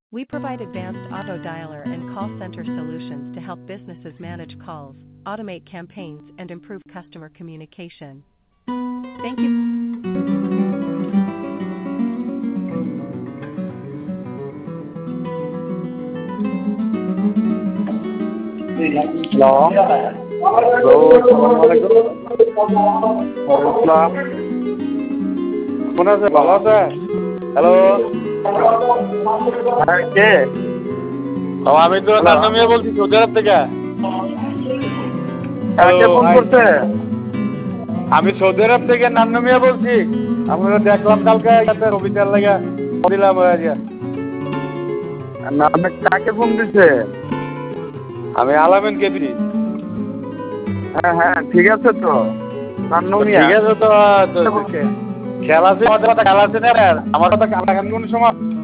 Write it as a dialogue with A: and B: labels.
A: We provide advanced auto dialer and call center solutions to help businesses manage calls, automate campaigns, and improve customer communication. Thank you.
B: Hello, hello, আসসালামু আলাইকুম। ওয়ালাইকুম আসসালাম। কেমন আছেন? ভালো আছেন? হ্যালো,
C: হ্যাঁ, কে?
B: আমি তো নান্নু মিয়া বলছি সৌদি আরব থেকে।
C: কে ফোন করছে?
B: আমি সৌদি আরব থেকে নান্নু মিয়া বলছি। আপনারা দেখলাম কালকে অফিসের লাগে দিলাম আজকে।
C: না, আপনি কাকে ফোন দিচ্ছে?
B: আমি আলামিন কেবি।
C: হ্যাঁ হ্যাঁ, ঠিক আছে তো। নান্নু মিয়া।
B: ঠিক আছে তো খেলা আছে, আমাদের কথা খেলা আছে না, আমার কথা খেলা কোন সময়